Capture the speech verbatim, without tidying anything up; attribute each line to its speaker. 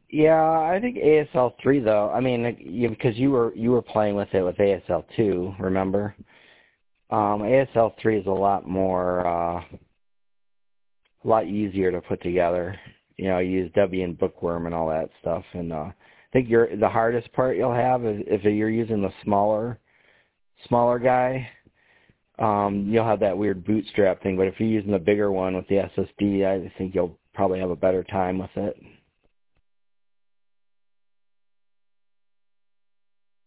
Speaker 1: Yeah, I think A S L three though. I mean, like, you, because you were you were playing with it with A S L two, remember? Um, A S L three is a lot more, uh, a lot easier to put together. You know, you use Debian Bookworm and all that stuff. And uh, I think you're, the hardest part you'll have is if you're using the smaller, smaller guy. Um, you'll have that weird bootstrap thing. But if you're using the bigger one with the S S D, I think you'll probably have a better time with it.